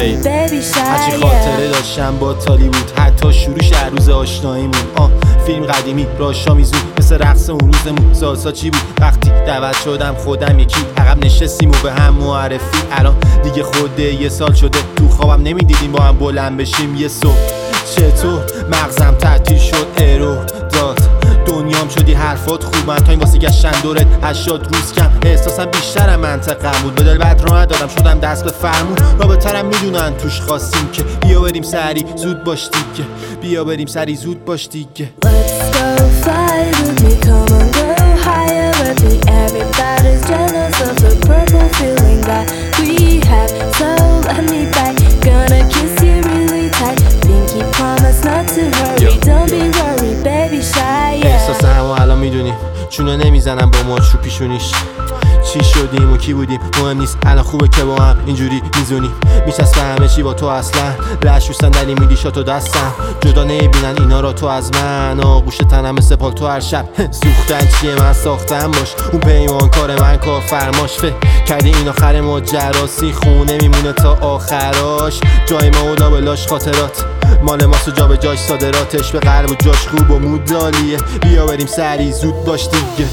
فیل. هرچی خاطره داشتم با تالی بود، حتی شروعش هر روز آشناییمون. فیلم قدیمی راشا میزون مثل رقص اون روزمون. سالسا چی بود وقتی دعوت شدم خودم یکی عقب نشستیم و به هم معرفی. الان دیگه خوده یه سال شده تو خوابم نمیدیدیم با هم بلند بشیم یه صبح. چطور مغزم تعطیل شد ارور داد، دنیام شدی حرفات خوبن تا این واسه گشتن دورت 80 روز کم. احساسم بیشترم منطقم بود، به دل بد را ندادم شدم دست به فرمون. رابطه‌رم میدونن توش خواستیم که بیا بریم سری زود باش دیگه، بیا بریم سری زود باش دیگه. Let's go fly with me, come on go higher with me. Everybody's jealous of the purple feeling that we have, so let me back. Gonna kiss you really tight, pinky promise not to hurry. Don't be worried baby shy. احساس همو الان میدونیم چونه نمیزنم با ماچ رو پیشونیش. چی شدیم و کی بودیم مهم نیست، الان خوبه که با هم اینجوری میزونیم. میچسبه همه چی با تو اصلا، لش رو صندلی میدی شاتو دستم. جدا نمیبینن اینا را تو از من، آغوش تنم مثل پاک تو هر شب. سوختن چیه من ساختم باش، اون پیمان کار من کار فرماش. فکر کردی این آخر ماجراسی، خونه میمونه تا آخراش. جای ما و لابلاش خاطرات مال ماست و جا به جاش صادراتش. به قلب و جاش خوب و مود عالیه، بیا بریم سری زود باش دیگه.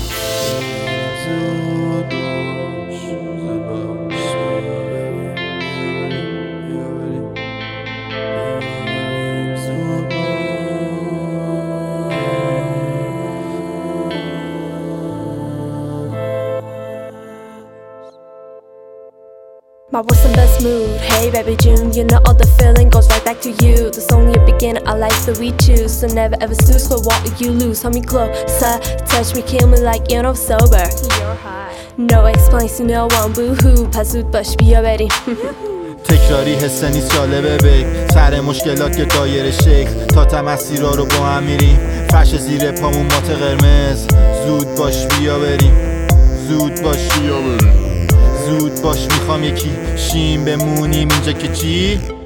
My worst and best mood, hey baby June. You know all the feeling goes right back to you. There's only a beginning, I like that we choose. So never ever snooze for what you lose. Hold me closer, touch me, kill me like you're not sober. You're high, no explains to no one, boo-hoo. پس زود باش بیا بریم. تکراری حس نیست جالبه بگ، سر مشکلات یه دایره شکل. تا مسیرها رو با هم میریم، فرش زیر پامون مات قرمز. زود باش بیا بریم، زود باش بیا بریم، زود باش میخوام یکی شیم بمونیم اینجا که چی؟